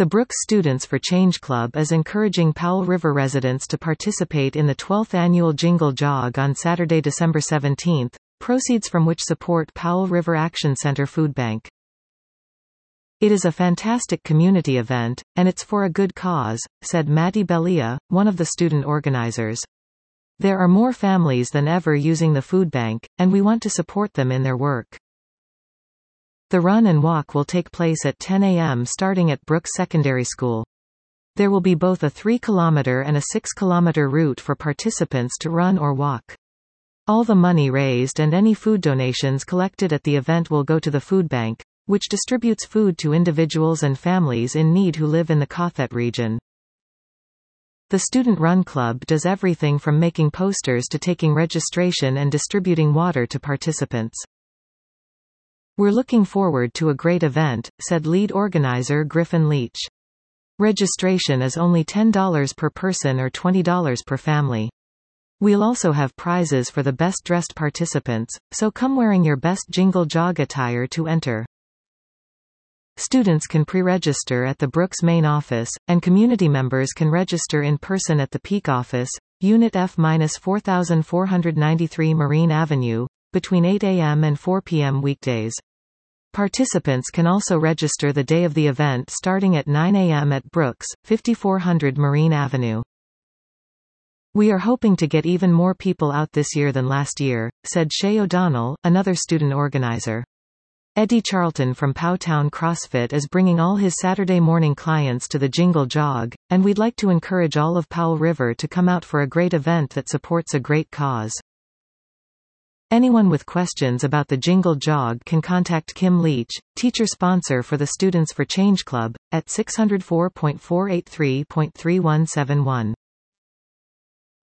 The Brooks Students for Change Club is encouraging Powell River residents to participate in the 12th annual Jingle Jog on Saturday, December 17, proceeds from which support Powell River Action Center Food Bank. It is a fantastic community event, and it's for a good cause, said Matty Belia, one of the student organizers. There are more families than ever using the food bank, and we want to support them in their work. The run and walk will take place at 10 a.m. starting at Brooks Secondary School. There will be both a 3-kilometer and a 6-kilometer route for participants to run or walk. All the money raised and any food donations collected at the event will go to the food bank, which distributes food to individuals and families in need who live in the Cothet region. The Student Run Club does everything from making posters to taking registration and distributing water to participants. We're looking forward to a great event, said lead organizer Griffin Leach. Registration is only $10 per person or $20 per family. We'll also have prizes for the best-dressed participants, so come wearing your best Jingle Jog attire to enter. Students can pre-register at the Brooks main office, and community members can register in person at the Peak office, Unit F-4493 Marine Avenue, between 8 a.m. and 4 p.m. weekdays. Participants can also register the day of the event starting at 9 a.m. at Brooks, 5400 Marine Avenue. We are hoping to get even more people out this year than last year, said Shay O'Donnell, another student organizer. Eddie Charlton from Powtown CrossFit is bringing all his Saturday morning clients to the Jingle Jog, and we'd like to encourage all of Powell River to come out for a great event that supports a great cause. Anyone with questions about the Jingle Jog can contact Kim Leach, teacher sponsor for the Students for Change Club, at 604.483.3171.